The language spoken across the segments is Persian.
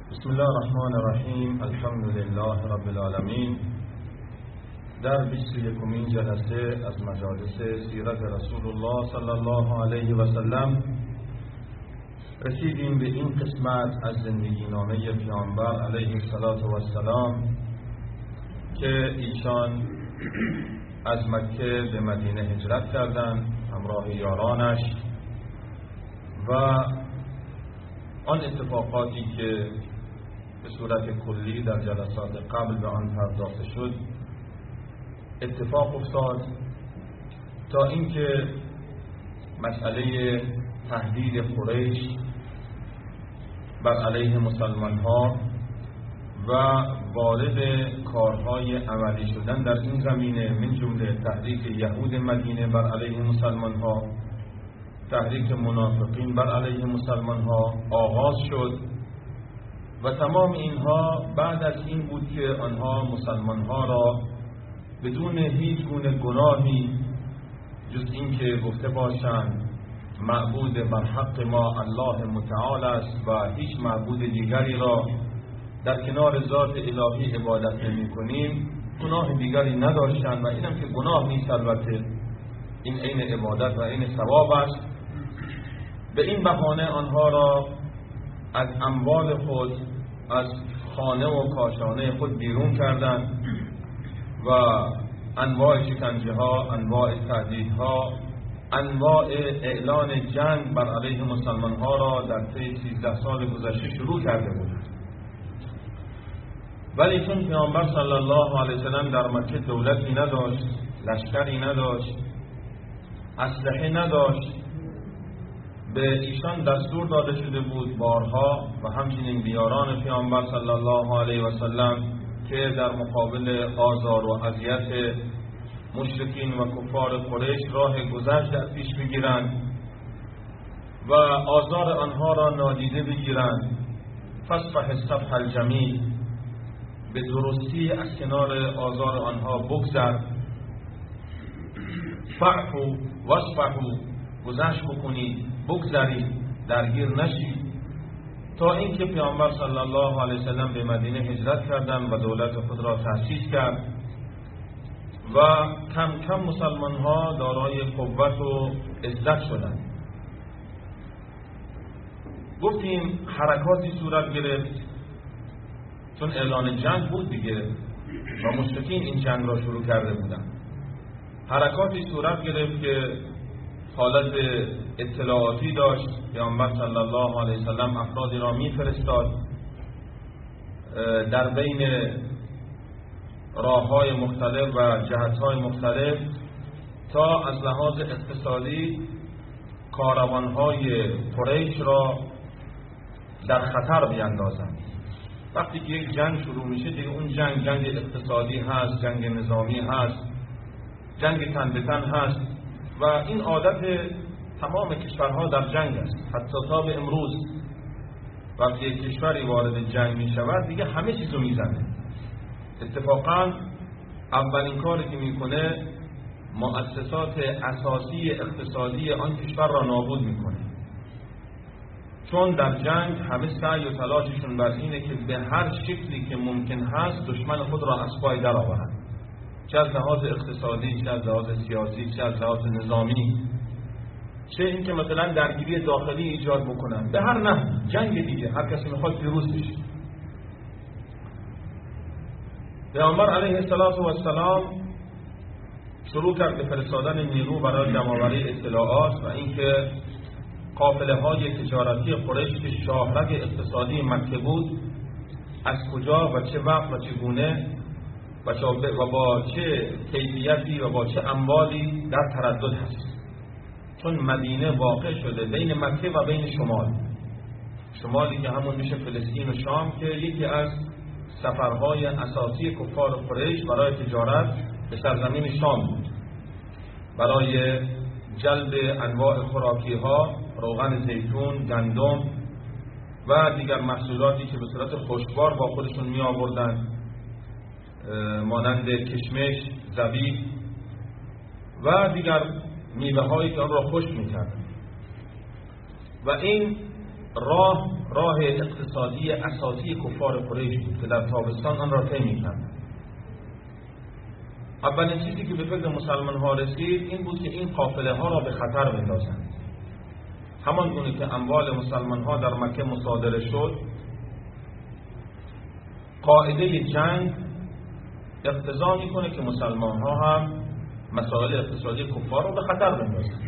بسم الله الرحمن الرحیم. الحمد لله رب العالمین. در 21مین جلسه از مجالس سیرت رسول الله صلی الله علیه و سلم رسیدیم به این قسمت از زندگی نامه پیامبر علیه السلام که ایشان از مکه به مدینه هجرت کردند همراه یارانش و آن اتفاقاتی که به صورت کلی در جلسات قبل به آن پرداخته شد اتفاق افتاد تا اینکه مسئله تهدید قریش بر علیه مسلمان ها و وارد کارهای عملی شدن در این زمینه من جمله تحریک یهود مدینه بر علیه مسلمان ها، تحریک منافقین بر علیه مسلمان ها آغاز شد و تمام اینها بعد از این بود که آنها مسلمان ها را بدون هیچ گونه گناهی جز این که گفته باشند معبود بر حق ما الله متعال است و هیچ معبود دیگری را در کنار ذات الهی عبادت نمی کنیم گناه دیگری نداشتند و اینم که گناه نیست، البته این عین عبادت و عین ثواب است. به این بهانه آنها را از اموال خود، از خانه و کاشانه خود بیرون کردند و انواع شکنجه ها، انواع تهدیدها، انواع اعلان جنگ بر علیه مسلمان ها را در طی 13 سال گذشته شروع کرده بودند. ولی چون پیامبر صلی الله علیه وسلم در مکه دولتی نداشت، لشکری نداشت، اسلحه نداشت، به ایشان دستور داده شده بود بارها و همچنین بیاران پیامبر صلی الله علیه و سلم که در مقابل آزار و اذیت مشرکین و کفار قریش راه گذشت در پیش بگیرند و آزار آنها را نادیده بگیرند. فاصفح الصفح الجمیل، به درستی از کنار آزار آنها بگذر. فاعفوا واصفحوا، گذشت بکنید، بگذرید، درگیر نشید، تا اینکه پیامبر صلی الله علیه وسلم به مدینه هجرت کردند و دولت خود را تأسیس کرد و کم کم مسلمان ها دارای قوت و عزت شدند. گفتیم حرکاتی صورت گرفت چون اعلان جنگ بود دیگه و مشرکین این جنگ را شروع کرده بودند. حرکاتی صورت گرفت که حالت اطلاعاتی داشت. پیامبر صلی الله علیه وسلم افرادی را میفرستاد در بین راه‌های مختلف و جهت‌های مختلف تا از لحاظ اقتصادی کاروان‌های قریش را در خطر بیندازند. وقتی که یک جنگ شروع میشه دیگه اون جنگ اقتصادی هست، جنگ نظامی هست، جنگ تن به تن هست و این عادت تمام کشورها در جنگ است. حتی تا به امروز وقتی یک کشوری وارد جنگ می شود دیگه همه چیزو میزنه. اتفاقا اولین کاری که میکنه مؤسسات اساسی اقتصادی آن کشور را نابود میکنه، چون در جنگ همه سعی و تلاششون بر اینه که به هر شکلی که ممکن هست دشمن خود را از پای در آورند، چه از لحاظ اقتصادی، چه از لحاظ سیاسی، چه از لحاظ نظامی، چه این که مثلا درگیری داخلی ایجاد بکنن، به هر نحو جنگ دیگه، هر کسی میخواد پیروز بشه. پیامبر علیه السلام شروع کرد به فرستادن نیرو برای جمع‌آوری اطلاعات و اینکه قافله های تجارتی قریش که شاهرگ اقتصادی مکه بود از کجا و چه وقت و چگونه و با چه کیفیتی و با چه اموالی در تردد هست، چون مدینه واقع شده بین مکه و بین شمالی که همون میشه فلسطین و شام که یکی از سفرهای اساسی کفار قریش برای تجارت به سرزمین شام بود، برای جلب انواع خوراکی ها، روغن زیتون، گندم و دیگر محصولاتی که به صورت خشکبار با خودشون می آوردن مانند کشمش، زبیب و دیگر میوه هایی که آن را خشک می کردن. و این راه اقتصادی اساسی کفار قریش بود که در تابستان آن را طی می‌کردند. اولین چیزی که به فکر مسلمان ها رسید این بود که این قافله ها را به خطر بندازند. همان گونه که اموال مسلمان ها در مکه مصادره شد، قاعده جنگ اقتضا میکنه که مسلمان ها هم مسائل اقتصادی کفار را به خطر بندازند.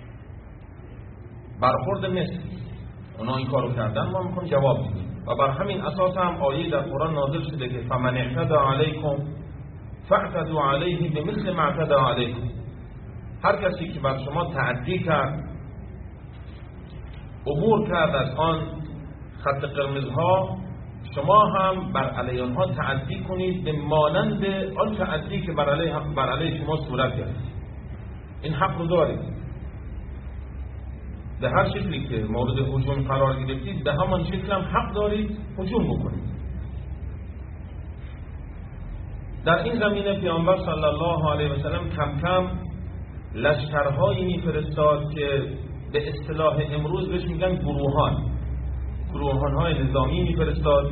برخورد مثل اونا این کارو کردن، ما میخوایم جواب بدیم و بر همین اساس هم آیه در قرآن نازل شده که فمن اعتدى علیکم فاعتدوا علیه بمثل ما اعتدى علیکم. هر کسی که بر شما تعدی کرد، عبور کرد از آن خط قرمزها، شما هم بر علیه آنها تعدی کنید به مانند آن تعدی که بر علیه شما صورت گرفت. این حق رو دارید. به هر شکلی که مورد هجوم قرار گرفتید به همان شکل هم حق دارید هجوم بکنید. در این زمینه پیامبر صلی الله علیه و سلم کم کم لشکرهایی میفرستاد که به اصطلاح امروز بهش میگن گروهان‌های نظامی میفرستاد،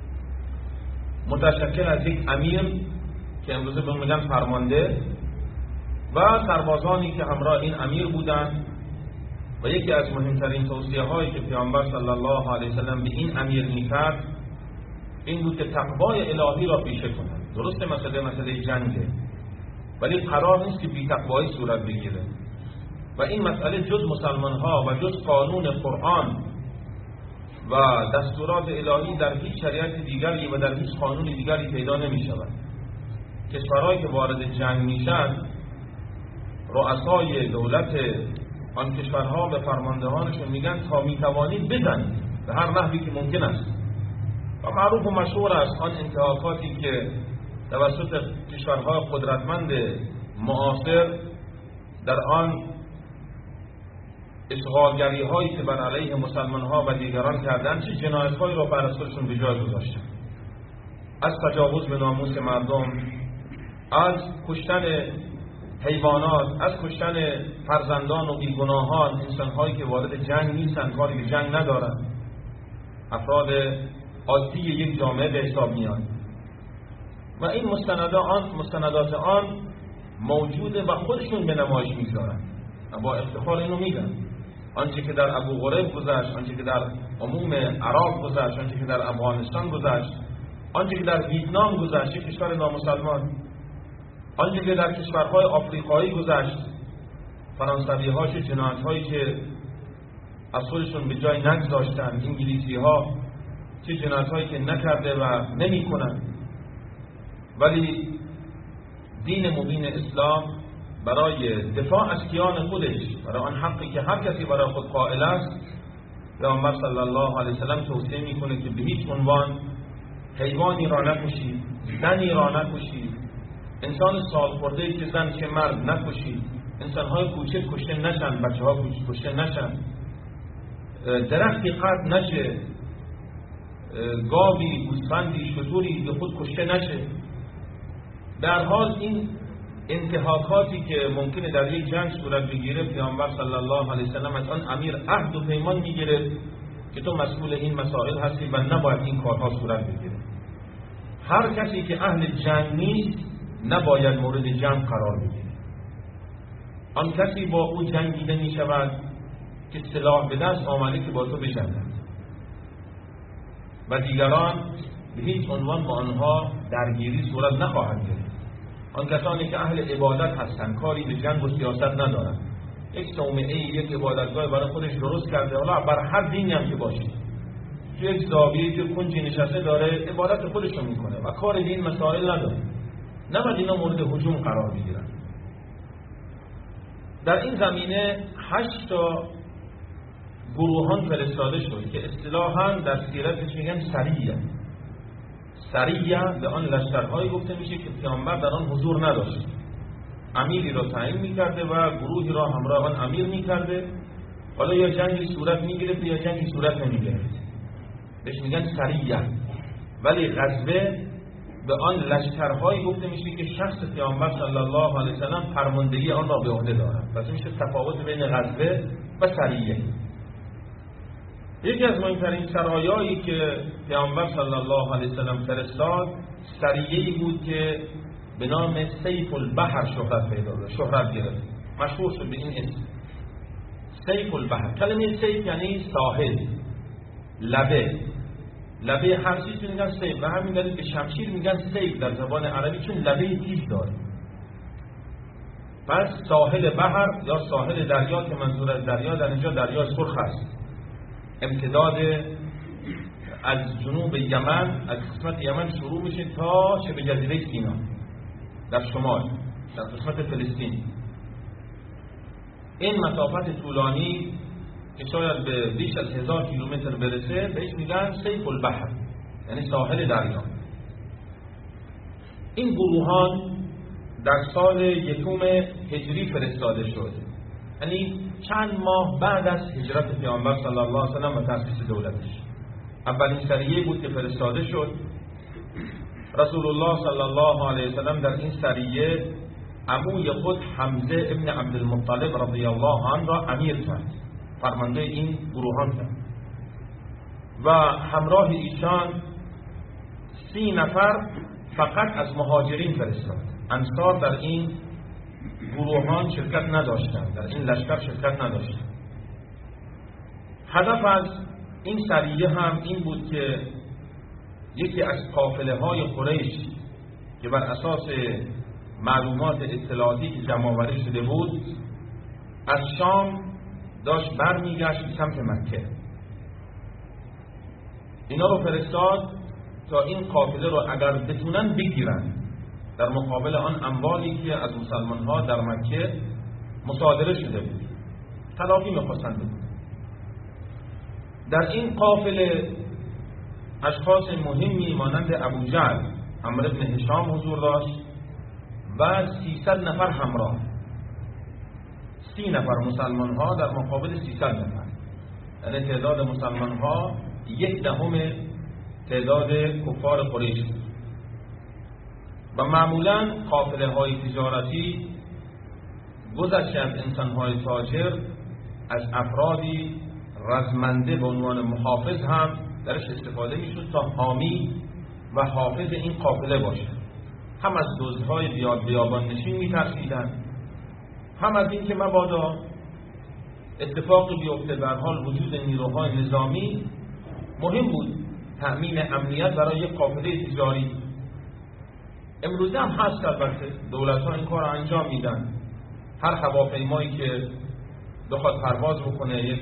متشکل از یک امیر که امروزه به میگن فرمانده و سربازانی که همراه این امیر بودند. و یکی از مهمترین توصیه هایی که پیامبر صلی الله علیه وسلم به این امیر میکرد این بود که تقوای الهی را پیشه کنند. درسته مسئله جنگه، ولی قرار نیست که بی تقوایی صورت بگیره و این مسئله جز مسلمان ها و جز قانون قرآن و دستورات الهی در هیچ شریعت دیگری و در هیچ قانون دیگری پیدا نمی شود. کشورهایی که وارد جنگ میشن، رؤسای دولت آن کشورها به فرماندهانشون میگن تا میتوانید بزنید به هر نحوی که ممکن است. و معروف و مشهور است آن انتهاکاتی که توسط کشورهای قدرتمند معاصر در آن اشغالگری هایی که بر علیه مسلمان ها و دیگران کردند چه جنایت هایی را بر خودشون به جای گذاشتند، از تجاوز به ناموس مردم، از کشتن حیوانات، از کشتن فرزندان و بیگناهان، انسان هایی که وارد جنگ نیستند، کاری به جنگ ندارند، افراد عادی یک جامعه به حساب میان و این مستندات آن موجوده و خودشون به نمایش میگذارند و با افتخار اینو میگن. آنچه که در ابو غریب گذشت، آنچه که در عموم عراق گذشت، آنچه که در افغانستان گذشت، آنچه که در ویتنام گذشت، کشور نامسلمان، آنچه که در کشورهای آفریقایی گذشت، فرانسوی ها چه جنایت هایی که از خودشون به جای نگذاشتند، انگلیسی ها چه جنایت هایی که نکرده و نمی کنند. ولی دین مبین اسلام برای دفاع از کیان خودش، برای آن حقی که هر کسی برای خود قائل است، پیامبر صلی الله علیه وسلم توصیه میکنه که به هیچ عنوان حیوانی را نکشید، زنی را نکشید، انسان سالخورده که زن که مرد نکشید، انسانهای کوچک کشته نشن، بچه ها کشته نشن، درختی قطع نشه، گاوی، گوسفندی، شتوری به خود کشته نشه. در حال این انتهاکاتی که ممکنه در یک جنگ صورت بگیره، پیامبر صلی الله علیه وسلم از آن امیر عهد و پیمان میگیره که تو مسئول این مسائل هستی و نباید این کارها صورت بگیره. هر کسی که اهل جنگ نیست نباید مورد جنگ قرار بگیره. آن کسی با او جنگیده می شود که سلاح به دست آمده که با تو بجنگد و دیگران به هیچ عنوان با آنها درگیری صورت نخواهد گرفت. آن کسانی که اهل عبادت هستند، کاری به جنگ و سیاست ندارند، یک صومعه، یک عبادتگاه برای خودش درست کرده، حالا بر هر دینی هم که باشه، یک زاویه که کنجی نشسته داره عبادت خودش رو میکنه و کار به این مسائل نداره، نباید اینا مورد هجوم قرار بگیرن. در این زمینه 8 تا گروهان فرستاده شد که اصطلاحاً در سیرتش میگن سریه به آن لشکرهایی گفته میشه که پیامبر در آن حضور نداشت. امیری را تعیین میکرده و گروهی را همراه آن امیر میکرده، حالا یا جنگی صورت میگرفت یا جنگی صورت نمیگرفت، بهش میگن سریه. ولی غزوه به آن لشکرهایی گفته میشه که شخص پیامبر صلی الله علیه وسلم فرماندهی آن را به عهده دارد. پس میشه تفاوت بین غزوه و سریه. یکی از مهمترین سرایایی که پیامبر صلی الله علیه وسلم فرستاد سریه‌ای بود که به نام سیف البحر شهرت گرفت، مشهور شد به این اسم سیف البحر. کلمه سیف یعنی ساحل، لبه هر چیزی میگن سیف، و همین دلیل به شمشیر میگن سیف در زبان عربی، چون لبه تیز داره. پس ساحل بحر یا ساحل دریا که منظور از دریا در اینجا دریای سرخ است، امتداد از جنوب یمن، از قسمت یمن شروع میشه تا شبه جزیره سینا در شمال، در قسمت فلسطین. این مسافت طولانی که شاید به بیش از 1000 کیلومتر برسه بهش میگن سیف البحر، یعنی ساحل دریا. این گروهان در سال 1 هجری فرستاده شد، یعنی چند ماه بعد از هجرت پیامبر صلی الله علیه وسلم و تأسیس دولتش. اولین سریه بود که فرستاده شد. رسول الله صلی الله علیه وسلم در این سریه عموی خود حمزه ابن عبدالمطلب رضی الله عنه را امیر کرد، فرمانده این گروهان کرد، و همراه ایشان 30 نفر فقط از مهاجرین فرستاد. انصار در این گروهان شرکت نداشتند، در این لشکر شرکت نداشتند. هدف از این سریه هم این بود که یکی از قافله های قریش که بر اساس معلومات اطلاعاتی که جمع آوری شده بود از شام داشت برمیگشت به سمت مکه، اینا رو فرستاد تا این قافله رو اگر بتونن بگیرن در مقابل آن اموالی که از مسلمان ها در مکه مصادره شده بود، تلافی می‌خواستند بکنن. در این قافله اشخاص مهمی مانند ابوجهل، عمرو بن هشام حضور داشت و 300 نفر همراه، 30 نفر مسلمان ها در مقابل 300 نفر، یعنی تعداد مسلمان ها 1/10 تعداد کفار قریش. و معمولا قافله های تجارتی گذشت از انسان های تاجر از افرادی رزمنده به عنوان محافظ هم درش استفاده میشد تا حامی و حافظ این قافله باشه. هم از دزدهای بیابان نشین میترسیدن، هم از این که مبادا اتفاقی بیفته. در حال وجود نیروهای نظامی مهم بود، تأمین امنیت برای یک قافله تجاری. امروزه هم هست، البته دولت‌ها این کار رو انجام میدن. هر هواپیمایی که بخواد پرواز بکنه یک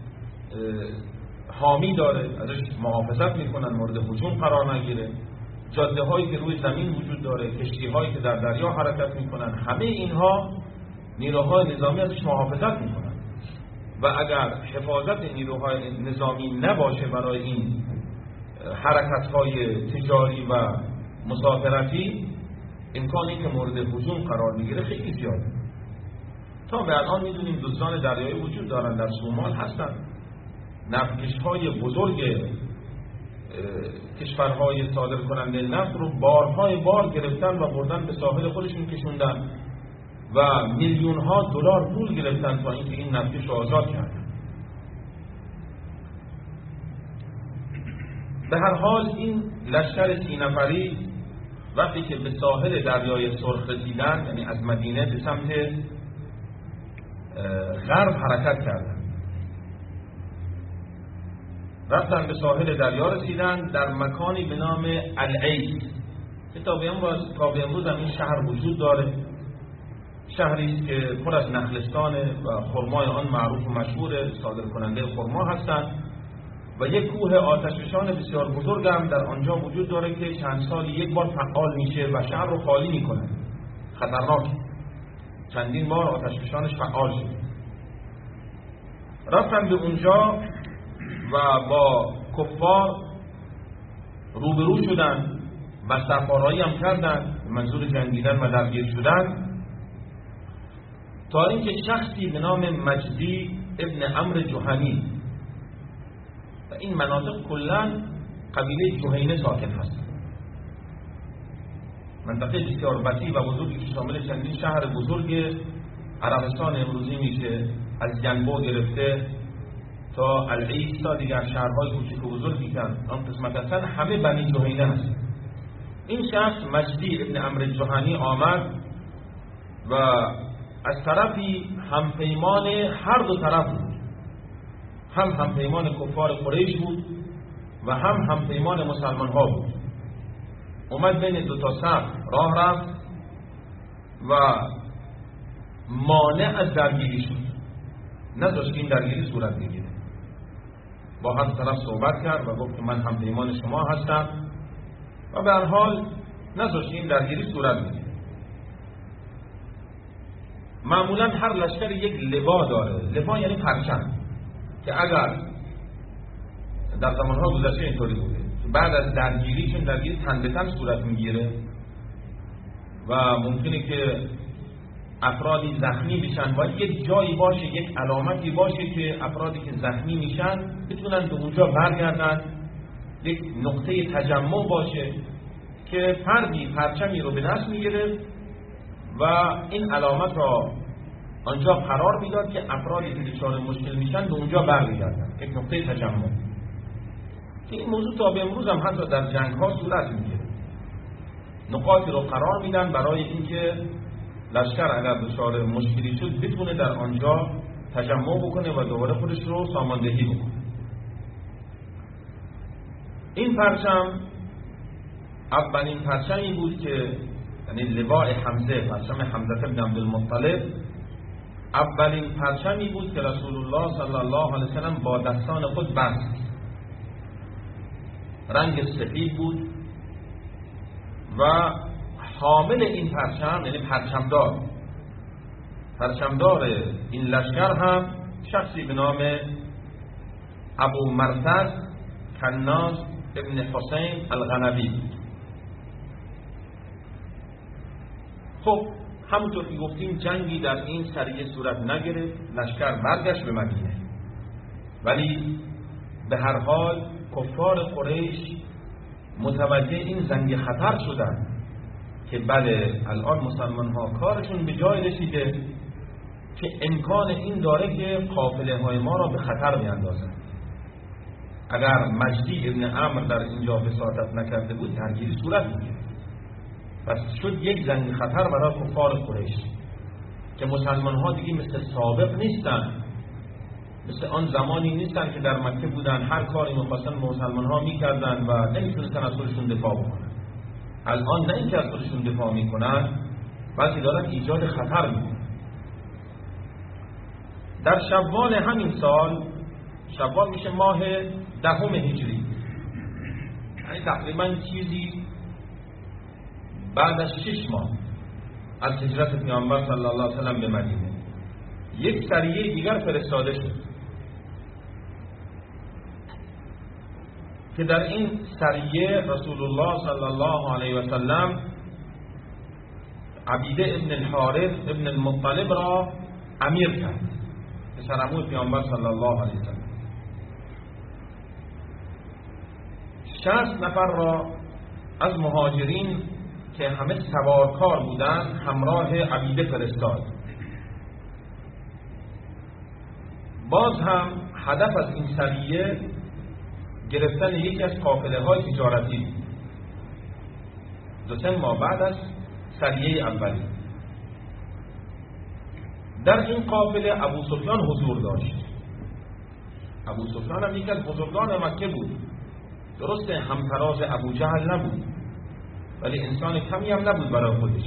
حامی داره، ازش محافظت میکنن مورد هجوم قرار نگیره. جاده هایی که روی زمین وجود داره، کشتی هایی که در دریا حرکت میکنن، همه اینها نیروهای نظامی ازش محافظت میکنن. و اگر حفاظت نیروهای نظامی نباشه برای این حرکت های تجاری و مسافرتی، امکانی که مورد هجوم قرار میگیره خیلی زیاده. تا به الان میدونیم دزدان دریایی وجود دارن، در صومال هستن. نفتکش‌های بزرگ کشورهای صادر کننده نفت رو بارهای بار گرفتن و بردن به ساحل خودشون کشوندن و میلیون‌ها دلار پول گرفتن تا اینکه این نفتکش رو آزاد کردن. به هر حال این لشکر 30 نفری وقتی که به ساحل دریای سرخ رسیدن، یعنی از مدینه به سمت غرب حرکت کردن، رفتن به ساحل دریا رسیدن در مکانی به نام العید که تا به امروز هم این شهر وجود داره. شهری است که پر از نخلستانه و خرمای آن معروف و مشهور، صادر کننده خرما هستند. و یک کوه آتشفشان بسیار بزرگ هم در آنجا وجود داره که چند سالی یک بار فعال میشه و شهر رو خالی میکنه. خطرناک، چندین بار آتشفشانش فعال شده. رفتن به اونجا و با کفار روبرو شدن و سفارایی هم کردن، منظور جنگیدن و درگیر شدن، تا اینکه شخصی به نام مجدی ابن عمرو جهنی، و این مناطق کلن قبیله جهینه ساکن هست، منطقه بسیار وسیع و بزرگی که شامل چندین شهر بزرگ عربستان امروزی میشه، از جنبو گرفته تا العیس تا دیگر شهرهای کوچک و بزرگی که آن قسمت هستند همه بنی جهینه هست. این شخص مجدی ابن عمرو الجهنی آمد و از طرفی همپیمان هر دو طرف بود، هم همپیمان کفار قریش بود و هم همپیمان مسلمان ها بود. اومد بین دو تا صف راه رفت و مانع از درگیری شد، نذاشت این درگیری صورت بگیره. با هر طرف صحبت کرد و گفت که من همپیمان شما هستم و به هر حال نذاشت این درگیری صورت بگیره. معمولا هر لشکر یک لوا داره. لوا یعنی پرچم، که اگر در زمانها گذشته اینطوری بوده بعد از درگیری، چون درگیری تن به تن صورت میگیره و ممکنه که افرادی زخمی بشن، باید یک جایی باشه، یک علامتی باشه که افرادی که زخمی میشن بتونن به اونجا برگردن، یک نقطه تجمع باشه که فردی پرچمی رو به دست میگیره و این علامت را آنجا قرار میداد که افرادی که دچار مشکل میشن به اونجا برمیگردن، یک نقطه تجمع. این موضوع تا به امروز هم حتی در جنگ ها صورت میگیره. نقاطی رو قرار میدن برای اینکه لشکر اگر دچار مشکلی شد بتونه در آنجا تجمع بکنه و دوباره خودش رو ساماندهی بکنه. این پرچم اولین پرچمی بود که یعنی لواء حمزه، پرچم حمزه بن عبدالمطلب، اولین پرچمی بود که رسول الله صلی الله علیه وسلم با دستان خود بست. رنگ سفید بود و حامل این پرچم یعنی پرچمدار این لشکر هم شخصی به نام ابو مرثد کناز ابن حسین الغنوی. خب همونطور که گفتیم جنگی در این سریه صورت نگرفت، لشکر برگشت به مدینه، ولی به هر حال کفار قریش متوجه این زنگ خطر شدن که بله الان مسلمان ها کارشون به جای رسیده که امکان این داره که قافله های ما را به خطر بیاندازن. اگر مجدی ابن عمرو در اینجا وساطت نکرده بود درگیری صورت میگیره. پس شد یک زنگ خطر برای کفار قریش که مسلمان ها دیگه مثل سابق نیستن، مثل آن زمانی نیستن که در مکه بودن هر کاری می‌خواستن مسلمان ها میکردن و نمیتونستن از خودشون دفاع بکنن. الان نه اینکه از خودشون دفاع میکنن، بلکه دارن ایجاد خطر میکنن. در شوال همین سال، شوال میشه ماه 10 هجری، یعنی تقریبا چیزی بعد از 6 ماه از هجرت پیامبر صلی الله علیه و سلم به مدینه، یک سریه دیگر فرستاده شد که در این سریه رسول الله صلی الله علیه و سلم عبیده ابن الحارث ابن المطلب را امیر کرد، پسرعموی پیامبر صلی الله علیه و سلم. 60 نفر را از مهاجرین که همه سوارکار بودند همراه عبیده فرستاد. باز هم هدف از این سریه گرفتن یکی از قافله های تجارتی 2-3 ماه بعد از سریه اولی. در این قافله ابو سفیان حضور داشت. ابو سفیان هم یکی از بزرگان مکه بود، درسته همتراز ابو جهل نبود ولی انسان کمی هم نبود برای خودش.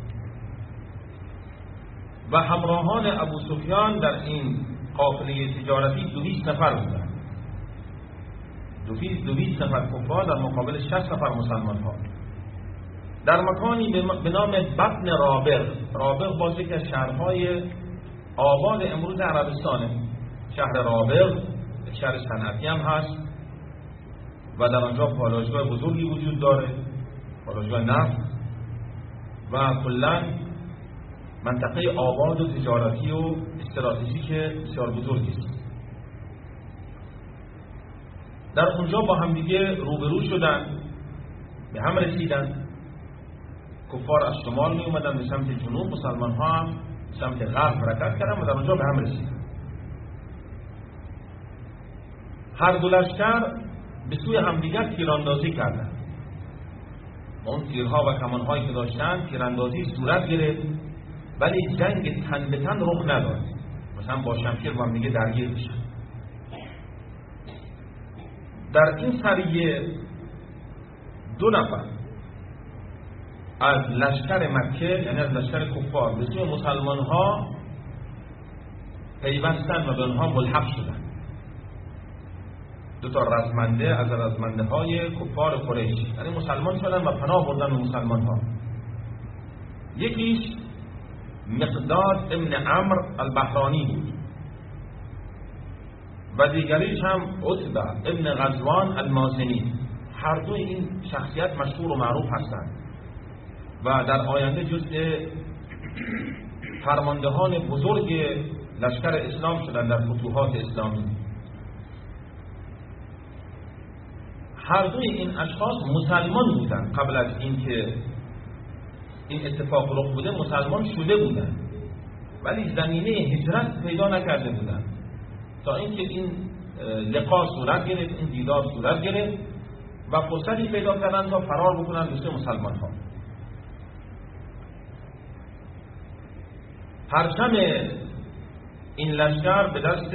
و همراهان ابو سفیان در این قافله تجارتی 200 نفر بودند. 200 نفر کفار در مقابل 60 نفر مسلمان ها در مکانی به نام بطن رابغ. رابغ باز یکی از شهرهای آباد امروز عربستانه. شهر رابغ شهر صنعتی هم هست و در آنجا پالایشگاه بزرگی وجود داره، پالایشگاه نفت، و کلاً منطقه آباد و تجارتی و استراتژیک بسیار بزرگی است. در اونجا با هم دیگه روبرو شدن، به هم رسیدن. کفار از شمال می اومدن به سمت جنوب، مسلمان ها هم سمت غرب حرکت کردن و در اونجا به هم رسیدن. هر دو لشکر به سوی همدیگر تیراندازی کردند. اون تیرها و کمانهایی که داشتن تیراندازی صورت گرفت، ولی جنگ تن به تن رخ نداد، مثلا با شمشیر با هم دیگه درگیر بشن. در این سریه 2 نفر از لشکر مکه، یعنی از لشکر کفار، به سوی مسلمان ها پیوستن و به آنها ملحق شدند. 2 رزمنده از رزمنده های کفار قریش، یعنی مسلمان شدن و پناه بردن به مسلمان ها. یکیش مقداد ابن عمرو البحرانی بود و دیگریش هم عتبه ابن غزوان المازنی. هر دو این شخصیت مشهور و معروف هستند و در آینده جزء فرماندهان بزرگ لشکر اسلام شدند در فتوحات اسلامی. هر دوی این اشخاص مسلمان بودند. قبل از اینکه این اتفاق رخ بوده مسلمان شده بودند، ولی زمینه هجرت پیدا نکرده بودند تا اینکه این لقا صورت گرفت، این دیدار صورت گرفت و فرصتی پیدا کردن تا فرار بکنن به سوی مسلمان ها. پرچم این لشکر به دست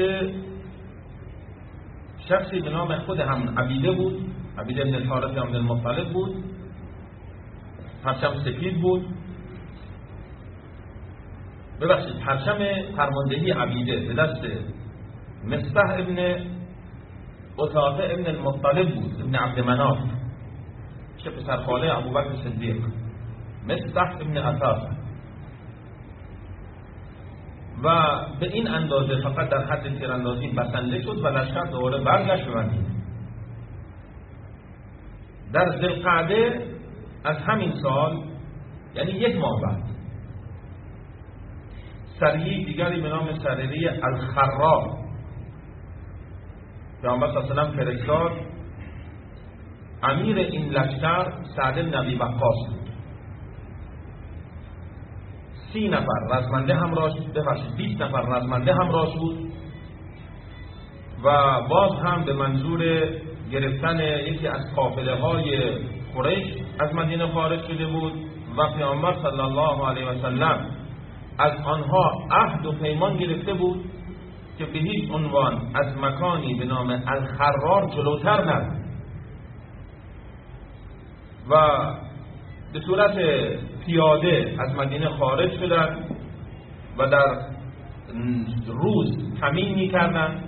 شخصی به نام خود هم عبیده بود، عبیده ابن الحارث ابن المطلب بود. پرچم سفید بود. ببخشید، پرچم فرماندهی عبیده به دست مصطح ابن عتاقه ابن المطلب بود، ابن عبد مناف، که پسرخاله ابوبکر صدیق. مصطح ابن عتاقه. و به این اندازه فقط در حد تیراندازی بسنده شد و لشکر دوباره برگشت به مدینه. در ذوالقعده از همین سال، یعنی 1 ماه بعد، سریه دیگری به نام سریه الخرا پیامبر صلی الله علیه و آله فرستاد. امیر این لشکر سعد بن ابی وقاص بود. 30 نفر رزمنده همراهش، ببخشید 20 نفر رزمنده همراهش بود و باز هم به منظور گرفتن یکی از قافله های قریش از مدینه خارج شده بود و پیامبر صلی الله علیه و سلم از آنها عهد و پیمان گرفته بود که به هیچ عنوان از مکانی به نام الخرار جلوتر نرود و به صورت پیاده از مدینه خارج شدند و در روز کمین می‌کردند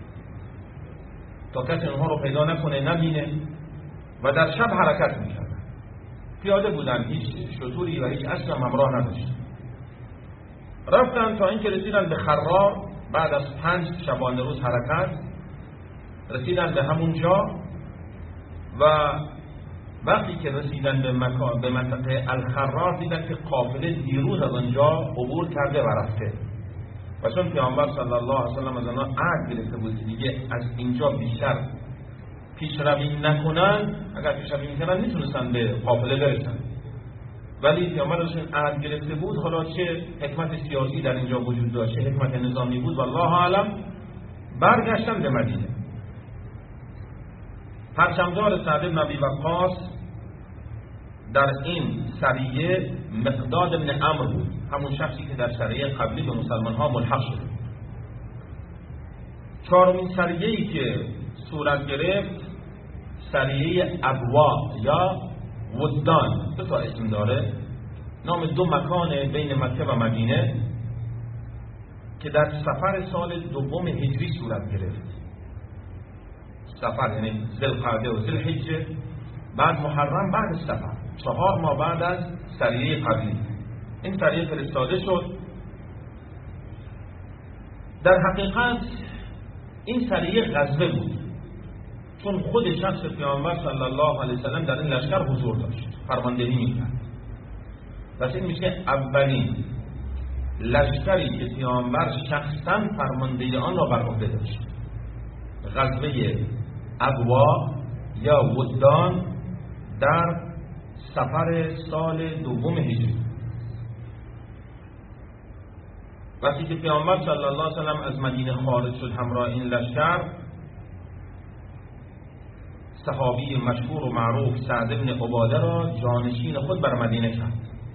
تا کسی اونها رو پیدا نکنه، نبینه، و در شب حرکت می‌کردند. پیاده بودن، هیچ شتوری و هیچ اسبی هم همراه نداشتند. رفتن تا اینکه رسیدن به خرار. بعد از 5 شبانه روز حرکت رسیدن به همون جا و وقتی که رسیدن به منطقه الخرار دیدن که قافله دیروز از آنجا عبور کرده و رفته و چون پیامبر صلی الله علیه و سلم از آنها عهد گرفته بود دیگه از اینجا بیشتر پیشروی نکنن، اگر پیشروی میکنن میتونستن به قافله برسن، ولی پیامبر ازشون عهد گرفته بود. حالا چه حکمت سیاسی در اینجا وجود داشت، چه حکمت نظامی بود، والله اعلم، برگشتن به مدینه. پرچمدار سعد بن ابی وقاص در این سریه مقداد ابن عمرو بود، همون شخصی که در سریه قبلی به مسلمان ها ملحق شد. 4مین سریه‌ای که صورت گرفت سریه ابوا یا ودان، 2 تا اسم داره، نام 2 مکان بین مکه و مدینه که در سفر سال 2 هجری صورت گرفت. سفر یعنی ذوالقعده و ذوالحجه، بعد محرم، بعد سفر، 4 ماه بعد از سریه قبلی این سریه فرستاده شد. در حقیقت این سریه غزوه بود، چون خود شخص پیامبر صلی الله علیه وسلم در این لشکر حضور داشت، فرماندهی می‌کرد. پس این میشه اولین لشکری که پیامبر شخصاً فرماندهی آن را بر عهده داشت. غزوه ابوا یا ودان در سفر سال 2 هجری. وقتی که پیامبر صلی الله علیه و سلم از مدینه خارج شد همراه این لشکر، صحابی مشهور و معروف سعد بن عباده را جانشین خود بر مدینه کرد.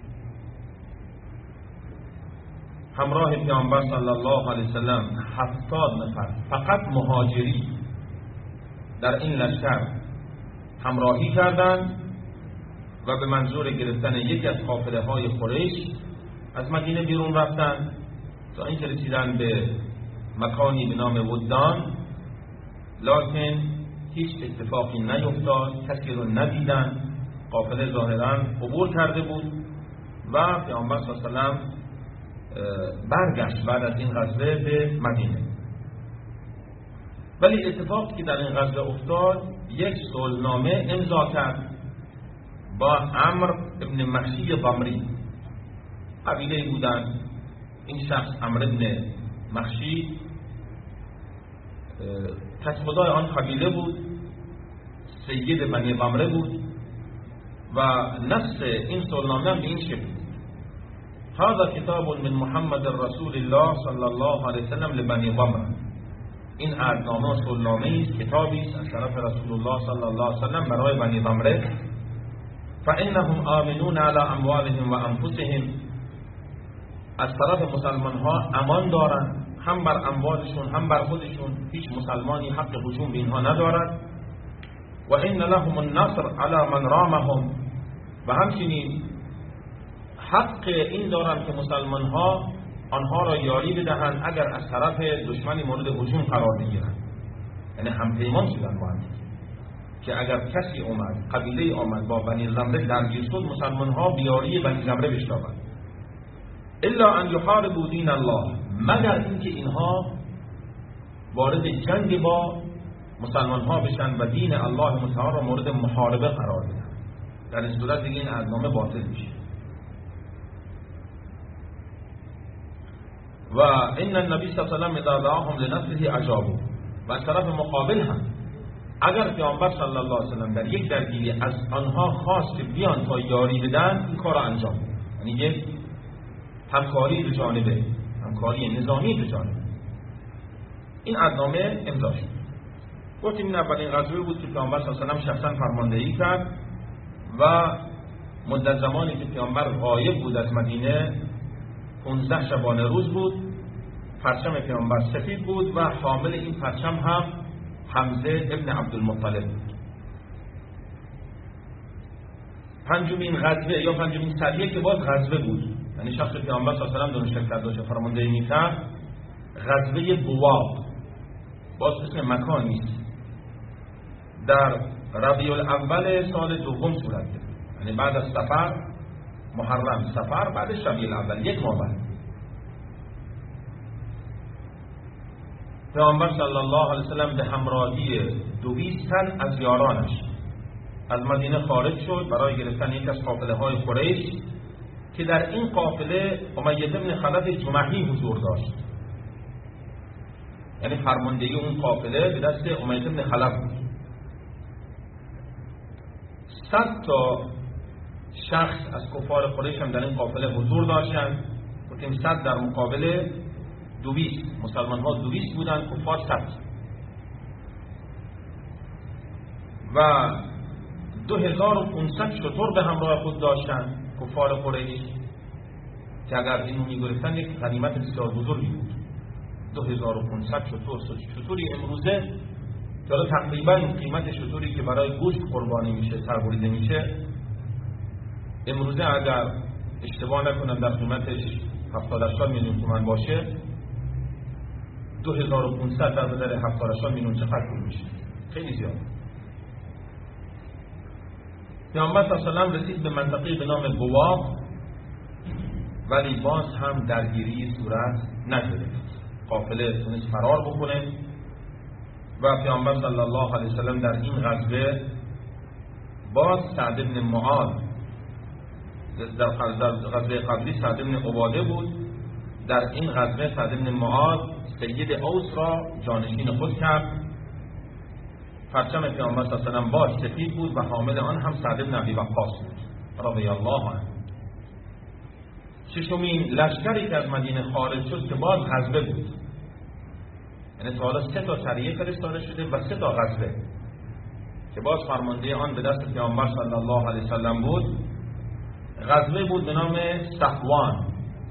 همراه پیامبر صلی الله علیه وسلم 70 نفر فقط مهاجری در این لشکر همراهی کردند و به منظور گرفتن یکی از قافله های قریش از مدینه بیرون رفتند تا اینکه رسیدن به مکانی به نام ودان، لکن هیچ اتفاقی نیفتاد، کسی رو ندیدن. قافله ظاهرا عبور کرده بود و پیامبر صلی الله علیه وسلم برگشت بعد از این غزوه به مدینه. ولی اتفاقی که در این غزوه افتاد، یک صلحنامه امضا کرد با عمرو ابن مخشی ضمری. قبیله بودن. این شخص عمرو ابن مخشی کدخدای آن قبیله بود، سید بنی ضمره بود و نص این صلحنامه به این شکل: هذا کتاب من محمد رسول الله صلی الله علیه وسلم لبنی ضمره. این عهدنامه و صلحنامه است، کتابی است از طرف رسول الله صلی الله علیه وسلم برای بنی ضمره. فانهم آمنون علی اموالهم و انفسهم. از طرف مسلمان ها امان دارند، هم بر اموالشون هم بر خودشون. هیچ مسلمانی حق هجوم به اینها ندارد. و ان لهم النصر علی من رامهم. و همچنین حق این دارند که مسلمان ها آنها را یاری بدهند اگر از طرف دشمنی مورد هجوم قرار بگیرند. یعنی همپیمان شدن با هم که اگر کسی اومد، قبیله آمد با بنی ضمره درگیر شد، مسلمان ها بیاری بنی ضمره بشنوند. الا ان یحاربوا دین الله. مگر اینکه اینها وارد جنگ با مسلمان ها بشن و دین الله متعال را مورد محاربه قرار بدن. در این صورت دیگه این عهدنامه باطل میشه. و ان النبی صلی الله علیه و آله اذا دعاهم لنصره اجابوا. و از طرف مقابل هم اگر پیامبر صلی الله علیه و سلم در یک درگیری از آنها خواست که بیان تا یاری بدن، این کار را انجام بدن. یعنی یک همکاری دو جانبه، همکاری نظامی دو جانبه. این عهدنامه امضا شد. گفتیم این اولین غزوه بود که پیامبر صلی الله علیه و سلم شخصا فرماندهی کرد و مدت زمانی که پیامبر غایب بود از مدینه 15 شبانه روز بود. پرچم پیامبر سفید بود و حامل این پرچم هم حمزه ابن عبدالمطلب بود. پنجمین غزوه یا پنجمین سریه که باز غزوه بود، یعنی شخص پیامبر صلی الله علیه و آله شرکت داشت فرماندهی می‌کرد، غزوه بواق، باز اسم مکان نیست، در ربیع الاول سال دوم صورت گرفت. یعنی بعد از صفر، محرم صفر، بعد ربیع الاول، یک ماه بعد. پیامبر صلی الله علیه و سلم به همراهی 200 تن از یارانش از مدینه خارج شد برای گرفتن یک از قافله های قریش که در این قافله امیه بن خلف جمحی حضور داشت. یعنی فرماندهی اون قافله به دست امیه بن خلف بود. 100 تا شخص از کفار قریش هم در این قافله حضور داشتند. گفتیم 100 در مقابل 200. مسلمان ها 200 بودن، کفار 100. و 2500 شتر به همراه خود داشتن کفار قریش که اگر اینو میگرفتن یک غنیمت بسیار بزرگی بود. 2500 شتری امروزه که تقریبا قیمت شتری که برای گوشت قربانی میشه، سربریده میشه، امروزه اگر اشتباه نکنم در قیمتش 70-80 میلیون تومان باشه، 2500 در بدل 70-80 میلیون چقدر پول میشه؟ خیلی زیاد. پیامبر صلی الله علیه و رسید به منطقه به نام بواق، ولی باز هم درگیری صورت نگرفت. قافله تونست فرار بکنه و پیامبر صلی الله علیه و سلم در این غزوه باز سعد بن معاذ، در غزوه قبلی سعد بن عباده بود، در این غزوه سعد بن معاذ سید اوس را جانشین خود کرد. پرچم پیامبر صلی الله علیه و سلم باز سفید بود و حامل آن هم سعد بن ابی وقاص بود رضی الله عنه. ششمین لشکری که از مدینه خارج شد که باز غزوه بود، یعنی تا حالا 3 تا سریه فرستاده شده و 3 تا غزوه. که باز فرمانده آن به دست پیامبر صلی الله علیه وسلم بود، غزوه بود به نام صفوان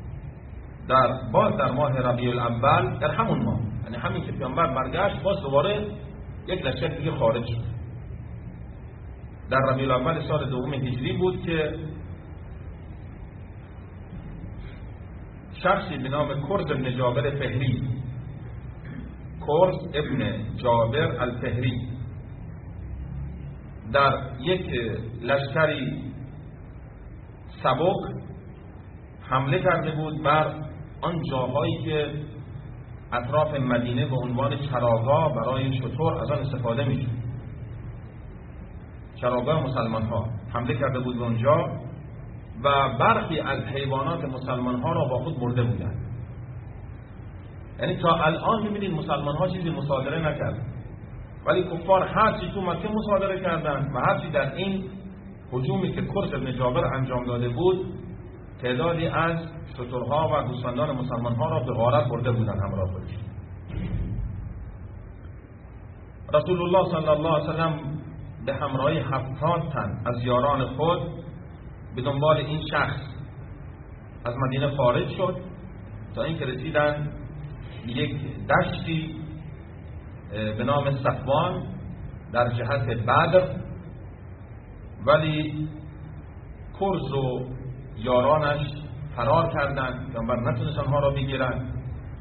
در ماه ربیع الاول، در همون ماه، یعنی همین که پیامبر برگشت باز دوباره یک لشکر دیگه خارج شد. در ربیع الاول سال دوم هجری بود که شخصی به نام کرز ابن جابر فهری، کرز ابن جابر الفهری، در یک لشکری سبک حمله کرده بود بر آن جاهایی که اطراف مدینه به عنوان چراگاه برای شتر از آن استفاده می‌شد. چراگاه مسلمان ها حمله کرده بود به اونجا و برخی از حیوانات مسلمان ها را با خود برده بودند. یعنی تا الان می‌بینید مسلمان ها چیزی مصادره نکردند، ولی کفار هر چی تو مکه مصادره کردند و هر چی در این هجومی که کرز ابن جابر انجام داده بود تعدادی از شترها و گوسفندان مسلمان ها را به غارت برده بودند همراه خودش. رسول الله صلی الله علیه وسلم به همراهی 70 تن از یاران خود به دنبال این شخص از مدینه خارج شد تا اینکه رسیدن یک دشتی به نام صفوان در جهت بدر، ولی کرز و یارانش فرار کردند، پیامبر نتونست آنها را بگیرند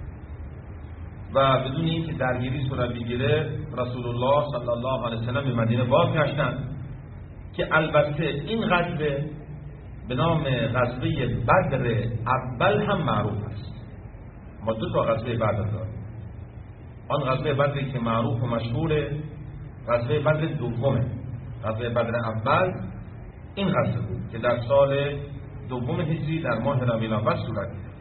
و بدون اینکه درگیری صورت بگیره رسول الله صلی الله علیه وسلم به مدینه بازگشتند که البته این غزوه به نام غزوه بدر اول هم معروف است. ما دو تا غزوه بدر داریم. آن غزوه بدری که معروف و مشهوره غزوه بدر دومه. غزوه بدر اول این غزوه بود که در سال دوم هجری در ماه ربیع الاول صورت گرفت.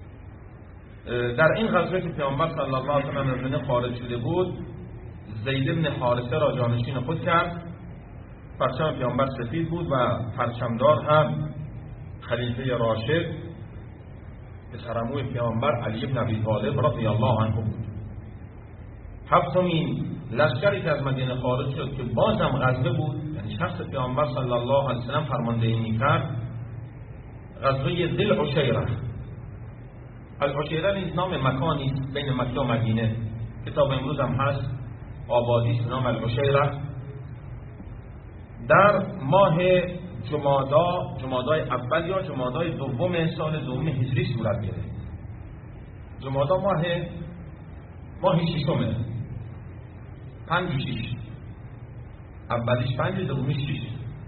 در این غزوه که پیامبر صلی الله علیه و سلم از مدینه خارج شده بود، زید بن حارثه را جانشین خود کرد. پرچم پیامبر سفید بود و پرچمدار هم خلیفه راشد پسرعموی پیامبر علی بن ابی طالب رضی الله عنه بود. هفتمین لشکری که از مدینه خارج شد که بازم غزوه بود، یعنی شخص پیامبر صلی الله علیه و سلم فرماندهی می‌کرد، غزوه ذی العشیره. العشیره نیز نام مکانی بین مکه و مدینه که تا امروز هم هست، آبادی است نام العشیره. در ماه جمادای اول یا جمادای دوم سال دوم هجری صورت گرفت. جمادا ماه ششمه، 5 و 6، اولیش 5 دومیش 6.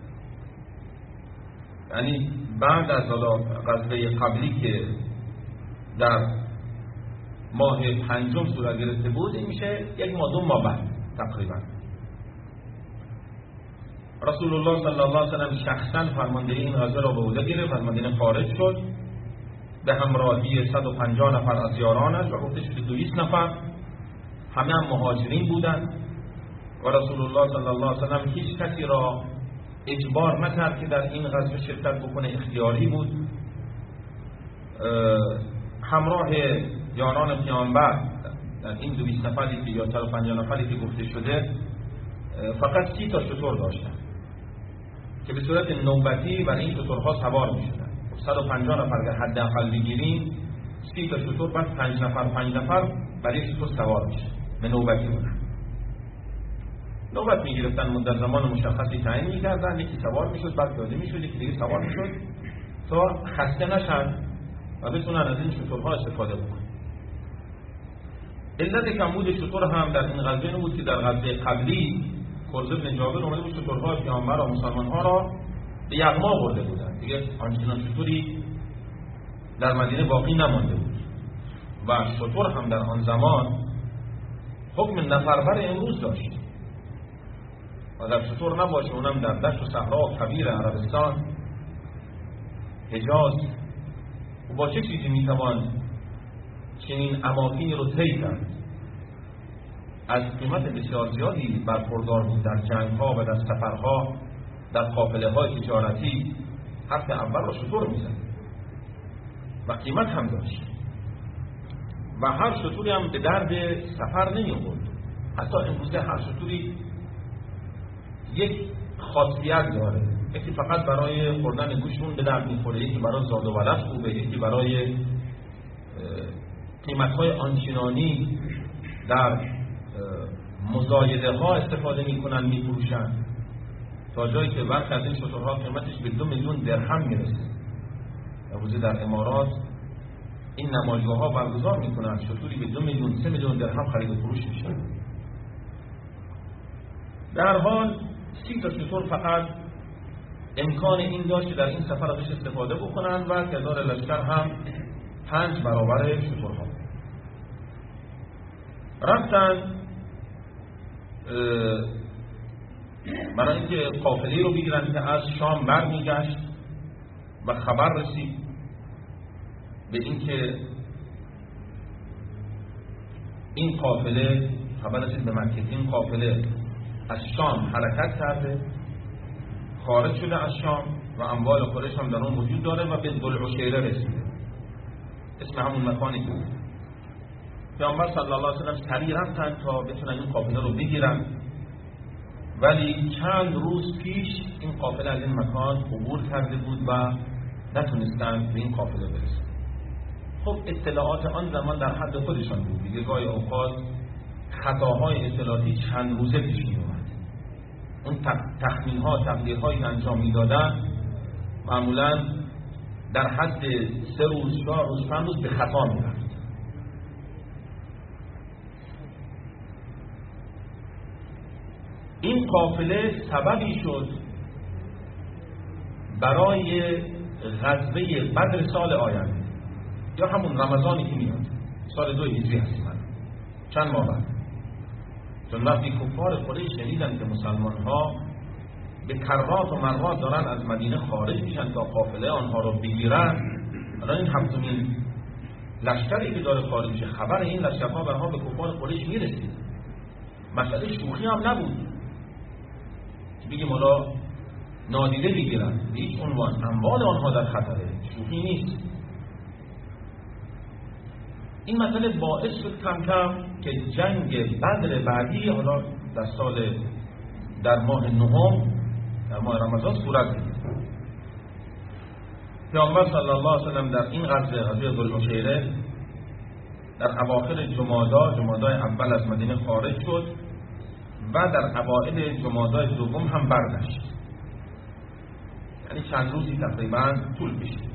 یعنی بعد از غزوه قبلی که در ماه 5 صورت گرفته بود، این میشه 1 ماه 2 ماه بعد تقریبا. رسول الله صلی الله علیه و سلم شخصا فرماندهی این غزوه را به عهده گرفت، از مدینه خارج شد به همراهی 150 نفر از یارانش و گفته شده 200 نفر، همه هم مهاجرین بودند و رسول الله صلی الله علیه و سلم هیچ کسی را اجبار نکرد که در این غزوه شرکت بکنه، اختیاری بود. همراه یاران پیامبر در این 200 نفری که یا 150 نفری که گفته شده فقط 30 تا شتر داشتن که به صورت نوبتی برای این شترها سوار می‌شدن. 150 نفر که حداقل بگیریم، 30 تا شتر بعد 5 نفر برای شتر سوار میشه، به نوبتی بودن. نوبت میگرفتن، در زمان مشخصی تعیین می‌کردن، یکی سوار میشد، بعد پیاده میشد، یکی دیگه سوار میشد تا خسته نشن و بتونن از این شترها استفاده بکنن. علت کمبود شتر هم در این غزوه بود که در غزوه قبلی کرز بن جابر اومده بود شترها پیامبر و مسلمان‌ها را به یغما برده بودند، دیگه آنچنان شتری در مدینه باقی نمانده بود و شتر هم در آن زمان حکم نفربر امروز داشت و در شتر نباشه اونم در دشت و صحرا کبیر عربستان حجاز، و با چه چیزی میتوان چنین اماکنی رو طی کرد؟ از قیمت بسیار زیادی برخوردار بود در جنگ‌ها و در سفرها، در قافله‌های تجارتی. حرف اول را شتر میزد و قیمت هم داشت و هر شتری هم به درد سفر نمی آورد. حتی امروزه هر شتری یک خاصیت داره، یکی فقط برای خوردن گوشتون به درد میخوره، یکی برای زاد و ولد خوبه، یکی برای قیمت‌های آنچنانی در مزایده ها استفاده میکنن میفروشن، تا جایی که برخی از این شترها قیمتش به 2 میلیون درهم میرسه. امروزه در امارات این نمایشگاه ها برگزار میکنن، شتوری به 2 میلیون 3 میلیون درهم خرید و فروش میشن. در حال 30 تا شتر فقط امکان این داشت که در این سفر ازش استفاده بکنن و تعداد لشکر هم 5 برابر شترها. رفتن برای اینکه قافله رو بگیرن که از شام برمیگشت و خبر رسید به اینکه این قافله، خبر رسید به مکه این قافله از شام حرکت کرده، خارج شده از شام و اموال قریش هم در اون وجود داره و به ذوالعشیره رسیده، اسم همون مکانی بود. پیامبر صلی الله علیه و سلم سریع رفتن تا بتونن این قافله رو بگیرن، ولی چند روز پیش این قافله از این مکان عبور کرده بود و نتونستن به این قافله برسن. خب اطلاعات آن زمان در حد خودشان بود دیگه، گاهی اوقات خطاهای اطلاعاتی چند روزه پیش می اومد. اون تخمین‌ها، تقدیرهایی که انجام میدادن معمولاً در حد 3 روز، 4 روز، 5 روز به خطا میرفت. این قافله سببی شد برای غزوه بدر سال آینده، یا همون رمضانی که میاد، سال 2 هجری هستیم، چند ماه بعد. چون وقتی کفار قریش شنیدن که مسلمان ها به کرات و مرات دارن از مدینه خارج میشن تا قافله آنها رو بگیرن، الان این 7مین لشکری که داره خارج میشه، خبر این لشکرها برها به کفار قریش میرسید. مسئله شوخی هم نبود بگیم حالا نادیده بگیرن، به هیچ عنوان اموال آنها در خطره، شوخی نیست. این مسئله باعث شد کم کم که جنگ بدر بعدی، حالا در ماه نهم، در ماه رمضان صورت بگیره. پیامبر صلی الله علیه و سلم در این غزوه ذوالعشیره در اواخر جمادای اول از مدینه خارج شد و در اوائل جمادای دوم هم برگشت، یعنی چند روزی تقریبا طول کشید.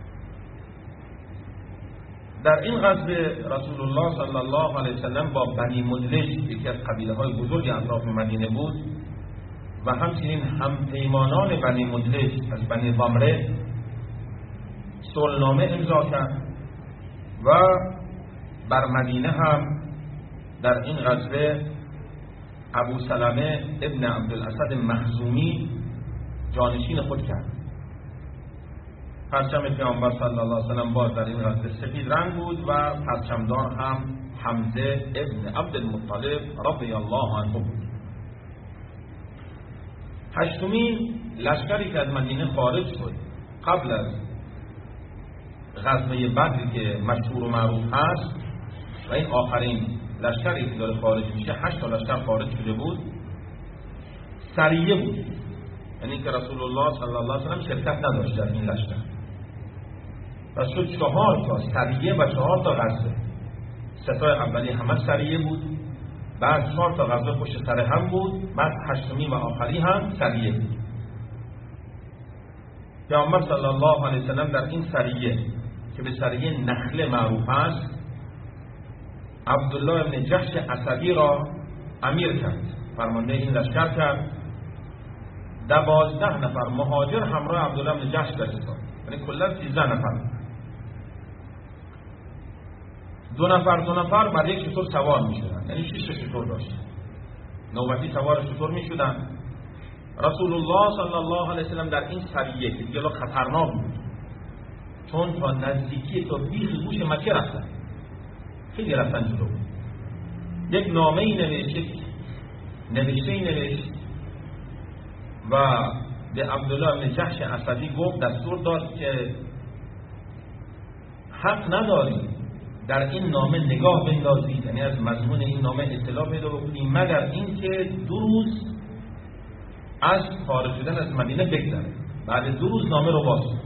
در این غزوه رسول الله صلی الله علیه و سلم با بنی مدلج، یکی از قبیله های بزرگ اطراف مدینه بود، و همچنین همپیمانان بنی مدلج از بنی ضمره صلحنامه امضا کرد و بر مدینه هم در این غزوه ابو سلمه ابن عبدالاسد مخزومی جانشین خود کرد. پرچم پیامبر صلی الله علیه و سلم باز در این غزوه سفید رنگ بود و پرچمدار هم حمزه ابن عبدالمطلب رضی الله عنه بود. 8مین لشکری که از مدینه خارج شد قبل از غزوه بدر که مشهور و معروف هست و این آخرین لشکری که داره خارج میشه، 8 تا لشکر خارج شده بود، سریه بود، یعنی که رسول الله صلی الله علیه و سلم شرکت نداشت در این لشکر و شد 4 تا سریه و 4 تا غزوه. 3 تا اولی همه سریه بود، بعد 4 تا غزوه پشت سر هم بود، بعد 8می و آخری هم سریه بود. پیامبر صلی الله علیه و سلم در این سریه که به سریه نخله معروف است، عبدالله ابن جحش اسدی را امیر کرد، فرمانده این لشکر کرد. 12 نفر مهاجر همراه عبدالله ابن جحش فرستاد، یعنی کلا 13 نفر. 2 نفر بر یک شتر سوار میشدن، یعنی 6 شتر داشت، نوبتی سوار شتر میشدن. رسول الله صلی الله علیه و سلم در این سریه که دیگه خطرناک بود، چون تا نزدیکی تا بیخ گوش مکه رفتن، خیلی رفتن جلو، یک نامه‌ای نوشته‌ای نوشت و به عبدالله ابن جحش اسدی گفت، دستور داد که حق نداری در این نامه نگاه بندازید، یعنی از مضمون این نامه اطلاع پیدا بکنید، مگر اینکه 2 روز از خارج شدن از مدینه بگذره. بعد 2 روز نامه رو باز کرد.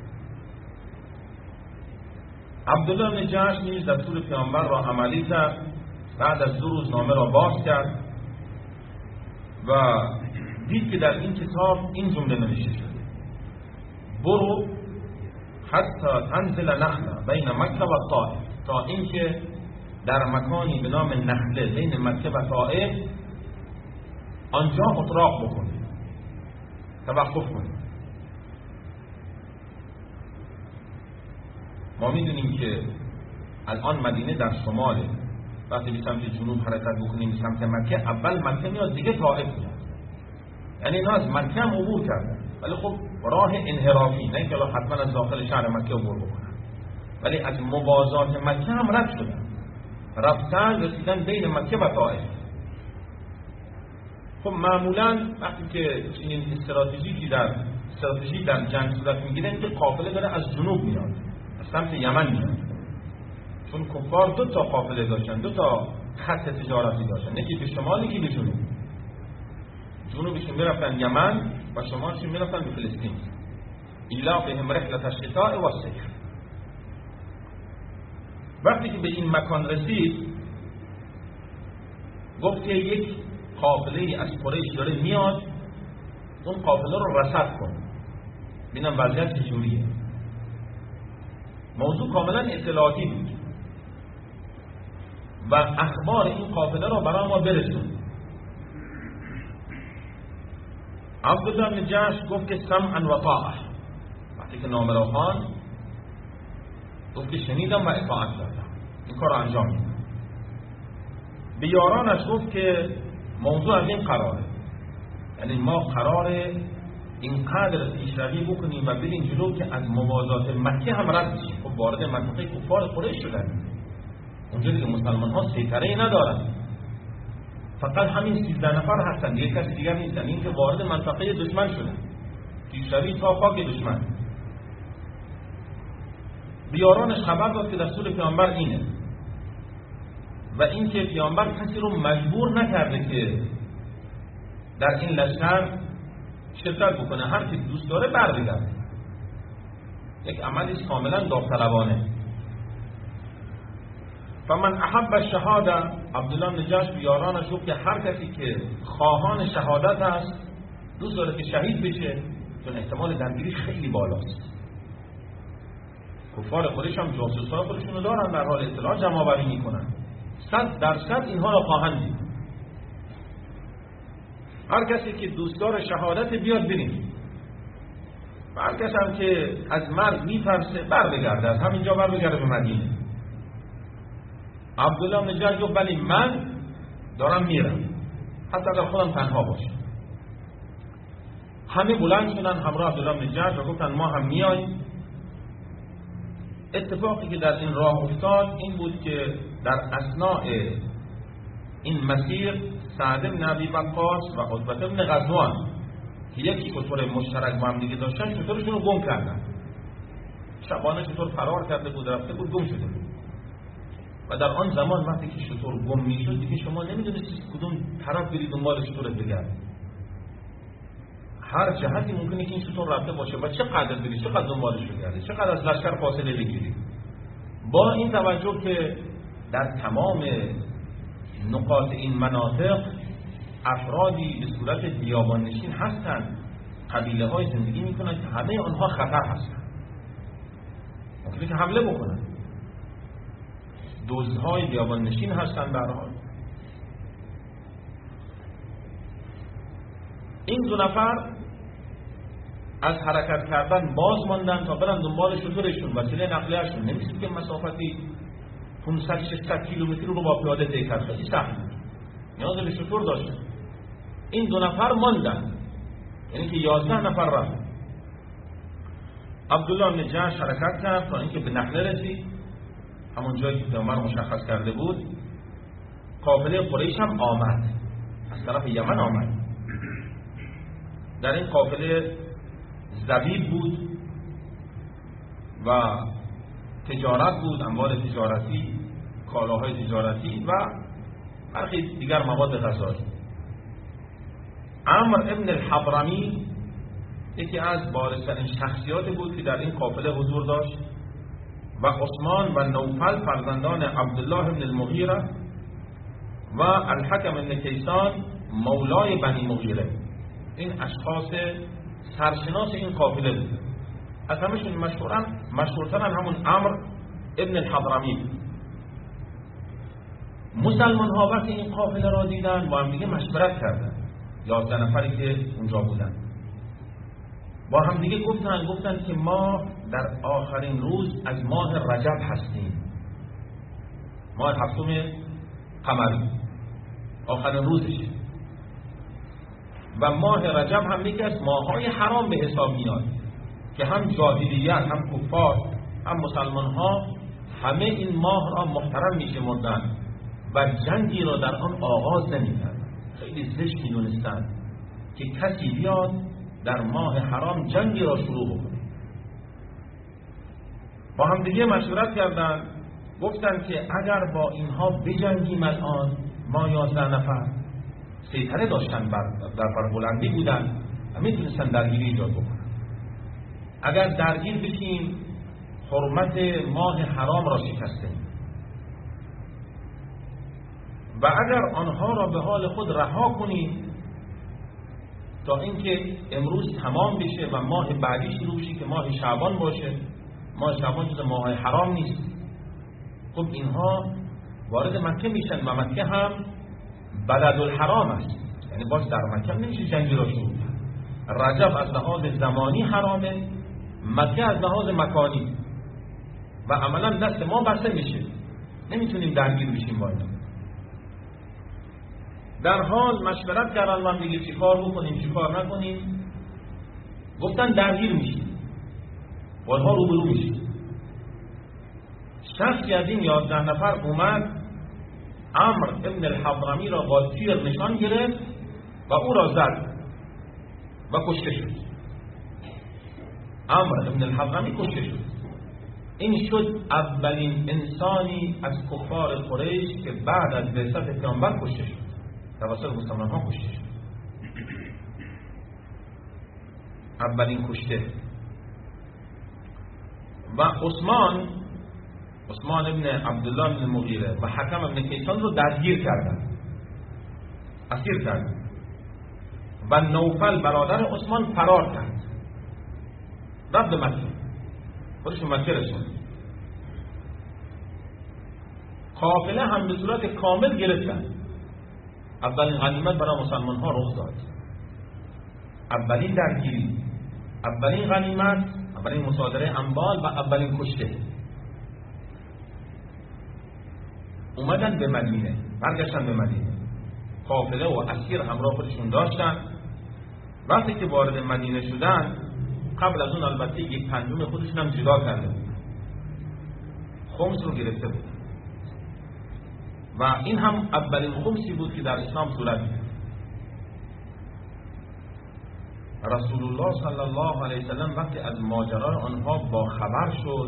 عبدالله بن جحش نیز دستور پیامبر را عملی کرد. بعد از 2 روز نامه را باز کرد و دید که در این کتاب این جمله نوشته شده: برو حتی تنزل نخله بین مکه و طائف، تا اینکه در مکانی به نام نخله بین مکه و طائف آنجا اطراق بکنید، توقف کنید. ما میدونیم که الان مدینه در شماله. وقتی به سمت جنوب حرکت بکنیم به سمت مکه، اول مکه میاد دیگه طائف میاد. یعنی اینا از مکه هم عبور کردن، ولی خب راه انحرافی، نه اینکه حتما از داخل شهر مکه عبور بکنن، ولی از موازات مکه هم رد شدن، رفتن رسیدن بین مکه و طائف. خب معمولا وقتی که چنین استراتژی در جنگ صورت میگیره، اینکه قافله داره از جنوب میاد، از سمت یمن میاد، چون کفار 2 تا قافله داشتن، 2 تا خط تجارتی داشتن، یکی به شمال یکی به جنوب. جنوبشون میرفتن یمن و شمالشون میرفتن به فلسطین. ایلا بهم رحلة الشتاء و الصيف. وقتی که به این مکان رسید، گفت که یک قافله از قریش داره میاد، اون قافله رو رصد کن، ببینم وضعیت چجوریه. موضوع کاملا اطلاعاتی بود و اخبار این قافله رو برای ما برسون. عبدالله بن جحش گفت که سمعا و طاعه. وقتی که نامه را خواند گفت که شنیدم و اطاعت کردم، این کار رو انجام میدم. به یارانش گفت که موضوع از این قراره، یعنی ما قراره اینقدر پیشروی بکنیم و بریم جلو که از موازات مکه هم رد بشیم. خب وارد منطقه کفار قریش شدن، اونجوری که مسلمان ها سیطره ندارن، فقط همین 13 نفر هستن، دیگه کسی دیگر نیستن. این که وارد منطقه دشمن شدن، پیشروی تا خاک دشمن. بیارانش خبر داد که دستور پیامبر اینه و این که پیامبر کسی رو مجبور نکرده که در این لشکر شرکت بکنه، هر کی دوست داره برگرده. یک عملی کاملا داوطلبانه. فمن احب الشهاده، عبدالله بن جحش به یارانش گفت که هر کسی که خواهان شهادت است، دوست داره که شهید بشه، چون احتمال درگیری خیلی بالاست. کفار قریش هم جاسوسای خودشونو دارن، در حال اطلاع جمع آوری میکنن، 100% اینها را خواهند دید. هر کسی که دوستدار شهادت بیاد بریم، و هر کسی هم که از مرگ میترسه برگرده، از همینجا برگرده به مدینه. عبدالله بن جحش گفت ولی من دارم میرم، حتی اگر خودم تنها باشم. همه بلند شدن همراه عبدالله بن جحش و گفتن ما هم میاییم. اتفاقی که در این راه افتاد این بود که در اثناء این مسیر سعد بن ابی وقاص و عتبه بن غزوان که یک شتر مشترک با هم دیگه داشتن، شترشون رو گم کردن. شبانه شتر فرار کرده بود، رفته بود، گم شده بود. و در آن زمان وقتی که شتر گم میشد دیگه شما نمیدونستید کدوم طرف برید دنبال شترت بگردید. هر جهتی ممکنه که این شتر رفته باشه و چقدر برید، چقدر دنبالش بگردید، چقدر از لشکر فاصله بگیرید. با این توجه که در تمام نقاط این مناطق افرادی به صورت بیابان نشین هستند، قبیله های زندگی میکنند که همه آنها خطر هستند، ممکنه که حمله بکنند. دزدهای بیابان نشین هستند. به هر حال این 2 نفر از حرکت کردن باز ماندن تا برن دنبال شترشون، وسیله نقلیه‌شون. نمیشه که مسافتی 500-600 کیلومتر رو با پیاده طی کرد، خیلی سخت بود، نیاز به شتر داشتن. این 2 نفر ماندن، یعنی که 11 نفر رفت. عبدالله بن جحش حرکت کرد تا اینکه به نخله رسید، همون جایی که پیامبر مشخص کرده بود. قافله قریش هم آمد، از طرف یمن آمد. در این قافله زبیب بود و تجارت بود، اموال تجارتی، کالاهای تجارتی و برخی دیگر مواد غذایی. عمرو ابن الحضرمی یکی از بارزترین شخصیات بود که در این قافله حضور داشت و عثمان و نوفل فرزندان عبدالله ابن المغیره و الحکم ابن کیسان مولای بنی مغیره، این اشخاص سرشناس این قافله بود. از همشون مشهورترن همون عمرو ابن الحضرمی بود. مسلمان ها وقتی این قافله را دیدن با هم دیگه مشورت کردن، 11 نفری که اونجا بودن با هم دیگه گفتن که ما در آخرین روز از ماه رجب هستیم، ماه 7 قمری آخرین روزشه و ماه رجب هم یکی از ماه‌های حرام به حساب میاد که هم جاهلیت هم کفار هم مسلمان ها همه این ماه را محترم میشمردند و جنگی را در آن آغاز نمی‌کردند. خیلی زشت می‌دونستند که کسی بیاد در ماه حرام جنگی را شروع بکنه. با هم دیگه مشورت کردند، گفتند که اگر با اینها بجنگیم الان ما 11 نفر سیطره داشتن در بلندی بودن و میتونستن درگیری ایجاد بکنن، اگر درگیر بشیم حرمت ماه حرام را شکستیم و اگر آنها را به حال خود رها کنیم تا اینکه امروز تمام بشه و ماه بعدی شروع بشه که ماه شعبان باشه، ماه شعبان جز ماه حرام نیست، خب اینها وارد مکه میشن و مکه هم بلد الحرام است، یعنی باز در مکه نمیشه جنگی را شروع کرد. رجب از لحاظ زمانی حرامه، مکه از لحاظ مکانی و عملا دست ما بسته میشه، نمیتونیم درگیر بشیم با اینا. در حال مشورت کردن و هم دیگه چیکار بکنیم چیکار نکنیم، گفتن درگیر میشیم با اینها روبرو میشیم. شخصی از این 11 نفر اومد عمرو ابن الحضرمی را با تیر نشان گرفت و او را زد و کشته شد. عمرو ابن الحضرمی کشته شد. این شد اولین انسانی از کفار قریش که بعد از بعثت پیامبر کشته شد، توسط مسلمان ها کشته شد. اولین کشته. و عثمان ابن عبدالله ابن المغیره و حکم ابن کیسان رو درگیر کردن، اسیر کردن و نوفل برادر عثمان فرار کرد، رفت به مکه، خودش به مکه رسید. قافله هم به صورت کامل گرفتن. اولین غنیمت برای مسلمان ها رخ داد، اولین درگیری، اولین غنیمت، اولین مصادره اموال و اولین کشته. اومدن به مدینه، برگشتن به مدینه، قافله و اسیر همراه خودشون داشتن. وقتی که وارد مدینه شدن، قبل از اون البته یک پنجم خودشون هم جدا کرده بود، خمس رو گرفته بود و این هم اولین خمسی بود که در اسلام صورت گرفت. رسول الله صلی الله علیه وسلم وقتی از ماجرای آنها با خبر شد،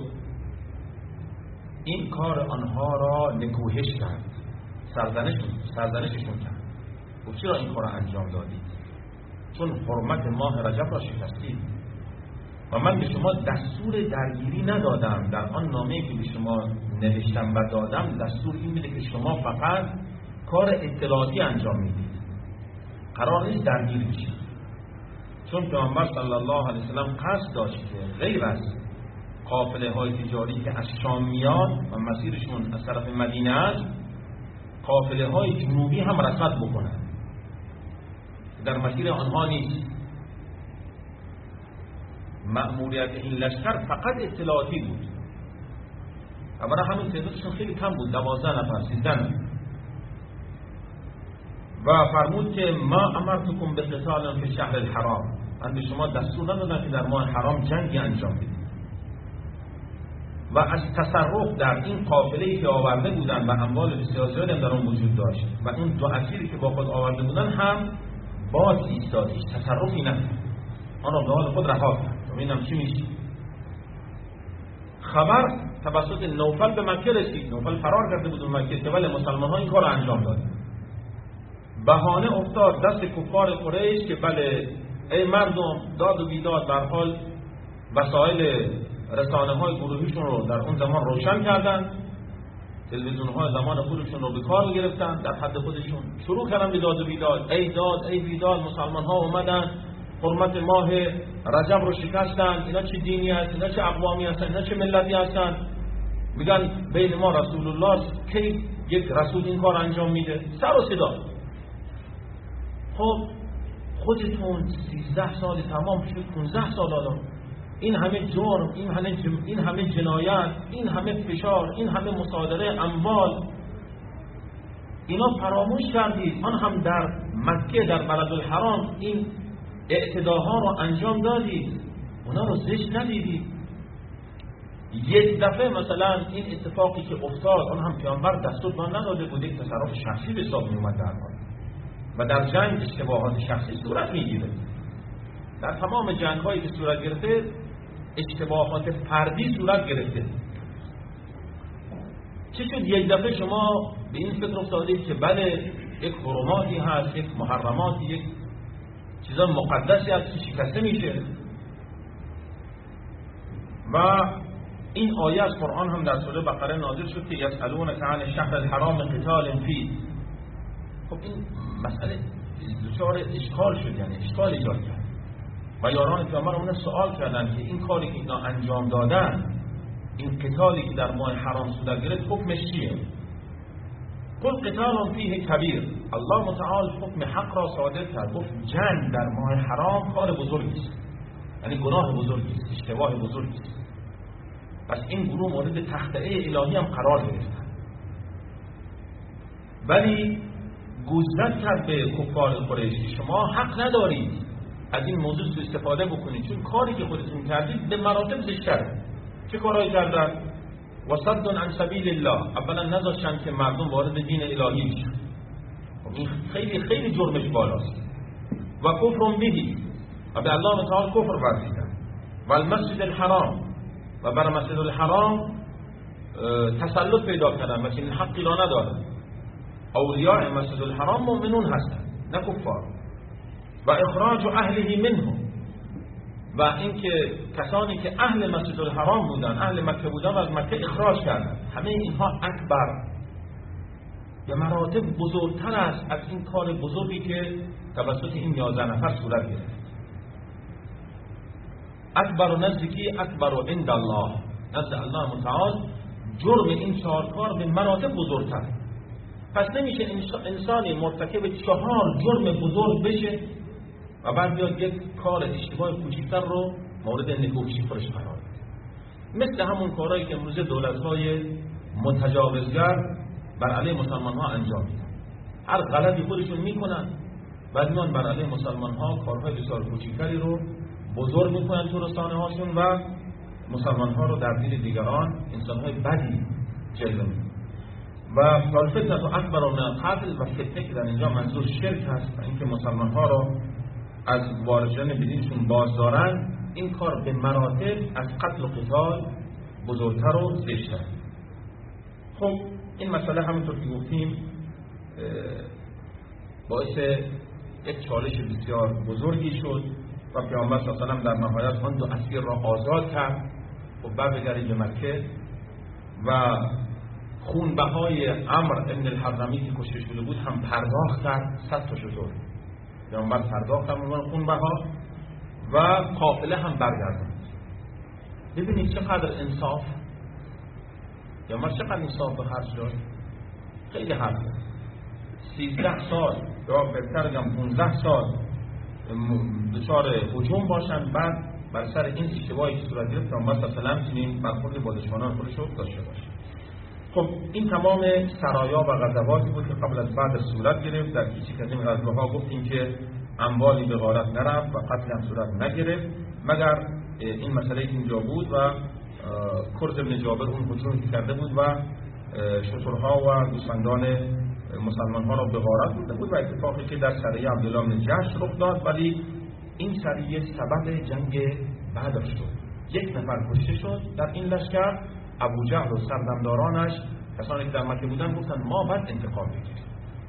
این کار آنها را نکوهش کرد، سرزنششون کرد. گفت چرا این کار را انجام دادید؟ چون حرمت ماه رجب را شکستید و من به شما دستور درگیری ندادم. در آن نامه‌ای که به شما نوشتم و دادم دستور این میده که شما فقط کار اطلاعاتی انجام میدید، قرار نیست درگیر بشید. چون پیامبر صلی الله علیه وسلم قصد داشت که غیر از قافله های تجاری که از شام میاد و مسیرشون از طرف مدینه است، قافله های جنوبی هم رصد بکنن، در مسیر آنها نیست. مأموریت این لشکر فقط اطلاعاتی بود و برای همین تعدادشون خیلی کم بود، 12 نفر 13 نفر. و فرمود که ما امرتکم به قتال فی شهر الحرام، من به شما دستور ندادم که در ماه حرام جنگی انجام بدید. و از تصرف در این قافله‌ای که آورده بودن و اموال بسیار زیادی هم در اون وجود داشت و اون دو اسیری که با خود آورده بودن هم باز ایستاد، هیچ تصرفی نکرد، آن را به حال خود رها کرد. ببینم چی میشه. خبر توسط نوفل به مکه رسید. نوفل فرار کرده بود به مکه که ولی مسلمان ها این کار را انجام دادن. بهانه افتاد دست کفار قریش که بله ای مردم، داد و بیداد، در حال وسایل رسانه‌های گروهیشون رو در اون زمان روشن کردن، تلویزیون‌های زمان خودشون رو به کار گرفتن، در حد خودشون شروع کردن به داد و بیداد. ای داد ای بیداد، مسلمان‌ها اومدن حرمت ماه رجب رو شکستن، اینا چه دینی هست، اینا چه اقوامی هستن، اینا چه ملتی هستن، میگن بین ما رسول الله است، کی یک رسول این کار انجام میده، سر و صدا. خب خودتون 13 سال تمام شد، 15 سال آدم، این همه جرم، این همه جنایت، این همه فشار، این همه مصادره اموال، اینا فراموش کردید. آن هم در مکه، در بلد الحرام این اعتداها رو انجام دادید، اونا رو زشت ندیدید. یک دفعه مثلا این اتفاقی که افتاد، آن هم پیامبر دستور ما نداده بود، یک تصرف شخصی به حساب می اومد در حال و در جنگ اشتباهات شخصی صورت میگیره. در تمام جنگ هایی که صورت گرفته اشتباهات فردی صورت گرفته. چه شد یک دفعه شما به این فکر افتادید که بله یک حرماتی هست، یک محرماتی، یک چیزا مقدسی هست که شکسته میشه؟ و این آیه از قرآن هم در سوره بقره نازل شد که یسألونک عن الشهر الحرام قتال فیه. خب این مسئله دچار اشکال شد، یعنی اشکال ایجاد کرد و یاران پیامبر اون سوال کردن که این کاری که اینا انجام دادن، این قتالی که در ماه حرام صورت گرفت، حکمش چیه؟ قل قتال فیه کبیر. الله متعال حکم حق را صادر کرد، گفت جنگ در ماه حرام کار بزرگی است، یعنی گناه بزرگی است، اشتباه بزرگی است. پس این گروه مورد تخطئه الهی هم قرار گرفتن، ولی گوشزد کرد به کفار قریش که شما حق ندارید از این موضوع سوء استفاده بکنید، چون کاری که خودتون کردید به مراتب زشتره. چه کارهایی کردن؟ وصد عن سبیل الله، اولا نذاشتن که مردم وارد دین الهی بشن، این خیلی خیلی جرمش بالاست. و کفر بهی، و به الله تعالی کفر ورزیدن. و المسجد الحرام، و بر مسجد الحرام تسلط پیدا کردن و چنین حقی را ندارن. اولیاء مسجد الحرام مؤمنون هستند نه کفار. و اخراج اهله منه، و اینکه کسانی که اهل مسجد الحرام بودن، اهل مکه بودن، و از مکه اخراج کردن. همه اینها اکبر، به مراتب بزرگتر است از این کار بزرگی که توسط این 11 نفر صورت گرفت. اکبر و نزدیکی اکبر و عند الله، نزد الله متعال جرم این 4 کار به مراتب بزرگتر. پس نمیشه انسانی مرتکب 4 جرم بزرگ بشه و بعد بیاد یک کار اشتباه کوچکتر رو مورد نکوهش فرش قرار بده. مثل همون کارهایی که امروز دولت‌های متجاوزگر بر علیه مسلمان‌ها انجام میدن، هر غلطی خودشون میکنن، بعد میان بر علیه مسلمان‌ها کارهای بسیار کوچکتری رو بزرگ میکنن تو رسانه‌هاشون و مسلمان‌ها رو در دید دیگران انسان‌های بدی جلوه میدن. و فالفتنه تو اکبر و من قتل، و فتنه که در اینجا منظور شرک هست و اینکه مسلمان‌ها رو از وارد شدن به دینشون باز دارن، این کار به مراتب از قتل و قتال بزرگتر و زشت‌تر. خب این مسئله همونطور که گفتیم باعث یک چالش بسیار بزرگی شد و پیامبر صلی الله علیه و آله در نهایت آن 2 اسیر را آزاد کرد و برگردید به مکه و خونبهای عمرو بن الحضرمی که کشته شده بود هم پرداخت کرد. 100 تا شتر پیامبر پرداخت کرد اون خونبها و قافله هم برگرداند. ببینید چقدر انصاف، پیامبر چقدر انصاف به خرج داد. خیلی حرف 13 سال یا بهتر بگم 15 سال دچار هجوم باشن، بعد بر سر این اشتباهی که صورت گرفت پیامبر صلی الله علیه و آله چنین برخورد با دشمنان خودش رو داشته باشه. خب این تمام سرایا و غزواتی بود که قبل از بعد صورت گرفت. در هیچ از این غزوه‌ها گفتیم که اموالی به غارت نرفت و قتل هم صورت نگرفت، مگر این مسئله که اینجا بود و کرز بن جابر اون هجومی که کرده بود و شترها و گوسفندان مسلمان‌ها را به غارت برده بود و اتفاقی که در سریه عبدالله بن جحش رخ داد. ولی این سریه سبب جنگ بدر شد. 1 نفر کشته شد در این لشکر. ابو جهل و سردمدارانش، کسانی که در مکه بودن، گفتن ما باید انتقام بگیریم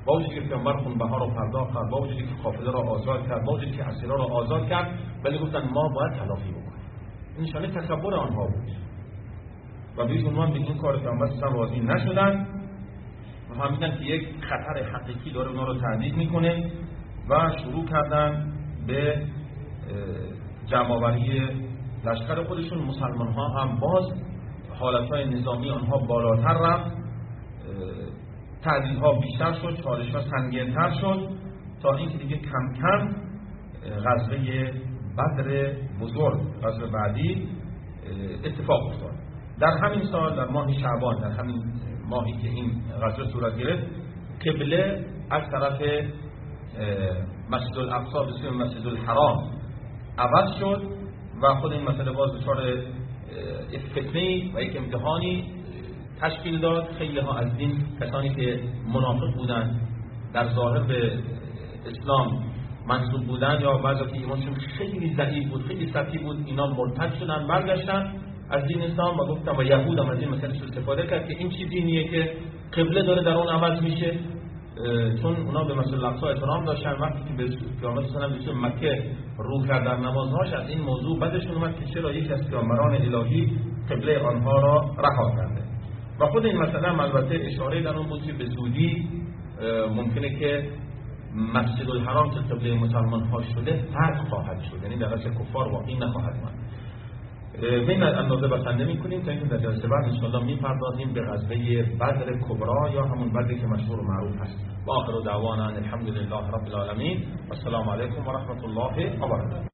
با وجودی که پیامبر خونبها رو پرداخت کرد، با وجودی که قافله را آزاد کرد، با وجودی که اسیرا را آزاد کرد، ولی گفتن ما باید تلافی بکنیم. این نشانه تکبر آنها بود و به هیچ عنوان به این کار پیامبر راضی نشدن و فهمیدن که یک خطر حقیقی داره اونا رو تهدید میکنه و شروع کردن به جمع‌آوری لشکر خودشون. مسلمان ها هم باز حالتهای نظامی آنها بالاتر رفت، تهدیدها بیشتر شد، چالش‌ها سنگین‌تر شد تا اینکه دیگه کم کم غزوه بدر بزرگ، غزوه بعدی اتفاق افتاد. در همین سال، در ماه شعبان، در همین ماهی که این غزوه صورت گرفت، قبله از طرف مسجد الاقصی به سوی مسجد الحرام عوض شد و خود این مسئله باز دچار فتنه‌ای و یک امتحانی تشکیل داد. خیلی ها از این کسانی که منافق بودند، در ظاهر به اسلام منسوب بودند یا بعضی که ایمانشون خیلی ضعیف بود، خیلی سطحی بود، اینا مرتد شدن، برگشتن از دین اسلام و گفتن و یهود هم از این مسئله استفاده کرد که این چی دینیه که قبله داره در اون عوض میشه، چون اونا به مسجد الاقصی احترام داشتن. وقتی که به پیامبر صلی الله علیه و مکه رو کرد در نمازهاش، از این موضوع بدشون اومد که چرا یک از پیامبران الهی قبله آنها را رها کرده. و خود این مسئله هم البته اشاره در اون بود که به زودی ممکنه که مسجد الحرام که قبله مسلمان ها شده فتح خواهد شد، یعنی در اصل کفار واقعی نخواهد ماند. به این اندازه بسنده میکنیم تا اینکه در جلسه بعد انشاءالله میپردازیم به غزوه بدر کبری یا همون بدری که مشهور و معروف هست. و آخر دعوانا الحمدلله رب العالمین و السلام علیکم و رحمت الله و برکاته.